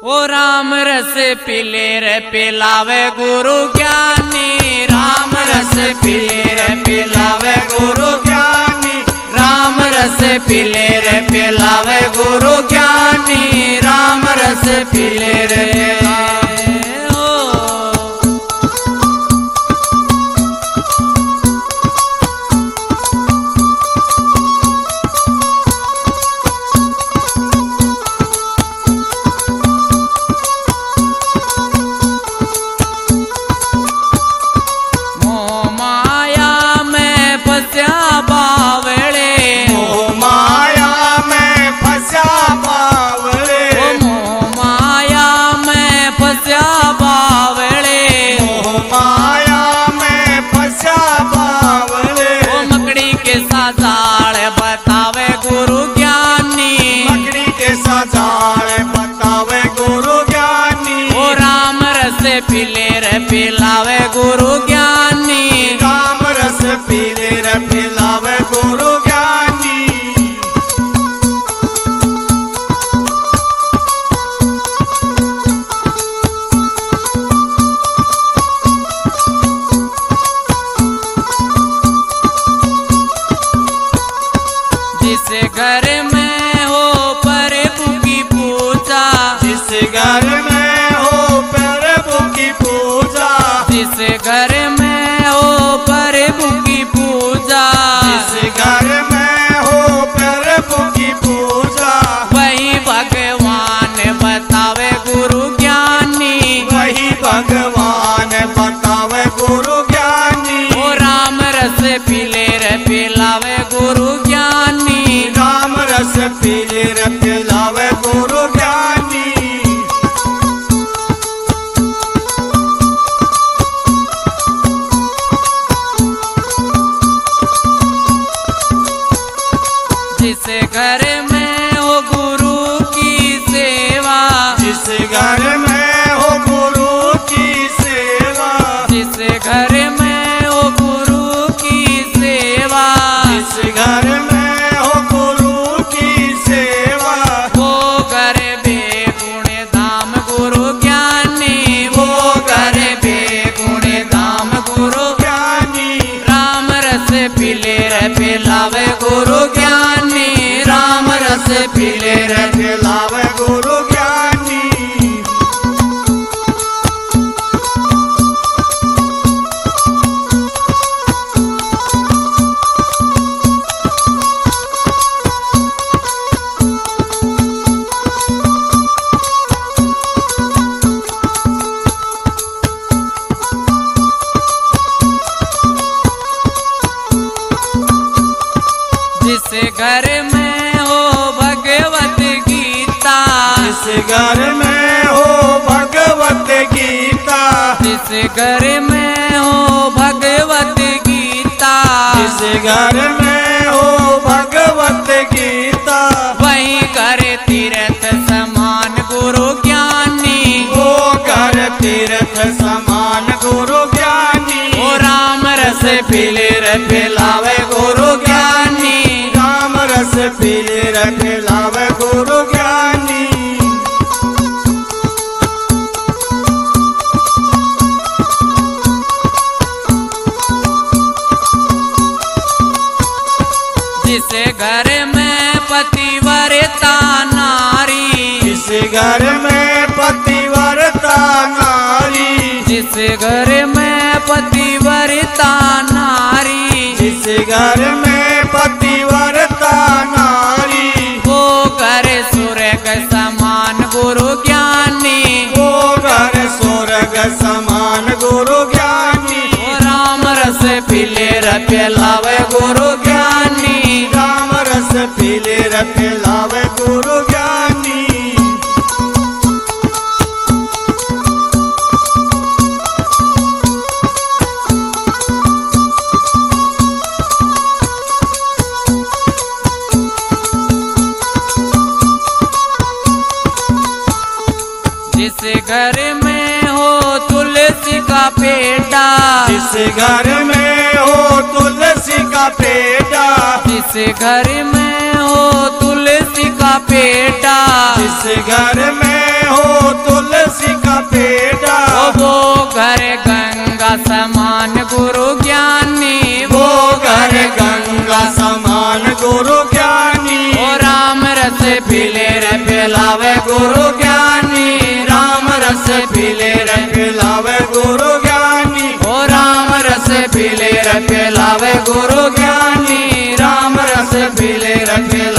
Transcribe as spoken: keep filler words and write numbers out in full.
ओ राम रस पिले रे पिलावे गुरु ज्ञानी, राम रस पिले रे पिलावे गुरु ज्ञानी, राम रस पिले रे पिलावे गुरु ज्ञानी, राम रस पिले रे। जाल बतावे गुरु ज्ञानी, मकड़ी के जाल बतावे गुरु ज्ञानी, ओ राम रस पिले रे पिलावे गुरु ज्ञानी, राम रस पिले रे पिलावे गुरु ज्ञानी। जिस घर में हो प्रभु की पूजा, जिस घर में हो प्रभु की पूजा, जिस घर में हो प्रभु की पूजा, जिस घर में हो प्रभु की पूजा, वही भगवान बतावे गुरु ज्ञानी, वही भगवान बतावे गुरु ज्ञानी, ओ राम रस पिले रे पिलावे गुरु ज्ञानी, राम रस पिले रे पिलावे गुरु ज्ञानी। जिस घर में हो गुरु की सेवा, जिस घर में हो गुरु की सेवा, जिस घर में हो गुरु की सेवा, जिस घर में हो गुरु की सेवा, वो घर बेगुण धाम गुरु ज्ञानी, वो घर बेगुण धाम गुरु ज्ञानी, राम रस पिले रे पिलावे गुरु ज्ञानी, राम रस पिले रे पिलावे गुरु ज्ञानी। जिस घर में हो भगवत गीता, जिस घर में हो भगवत गीता, जिस घर में हो भगवत गीता, जिस घर में हो भगवत गीता, वही घर तीर्थ समान गुरु ज्ञानी, वो घर तीर्थ समान गुरु ज्ञानी, ओ राम रस पिले रे पिलावे गुरु ज्ञानी, राम रस पिले रे पिलावे गुरु ज्ञानी। जिस घर में पतिव्रता नारी, जिस घर में पतिव्रता नारी, जिस घर में पतिव्रता नारी, जिस घर में पतिव्रता नारी, वो घर स्वर्ग समान गुरु ज्ञानी, वो घर स्वर्ग समान गुरु ज्ञानी, ओ राम रस पिले रे पिलावे गुरु ज्ञानी, राम रस पिले रे पिलावे गुरु ज्ञानी। जिस घर में हो तुलसी का पेटा, जिस घर में हो तुलसी का पेटा, जिस घर में हो तुलसी का पेटा, जिस घर में हो गुरु ज्ञानी राम रस पीले रे पिलावे गुरु ज्ञानी ओ राम रस पीले रे पिलावे गुरु ज्ञानी राम रस पीले रे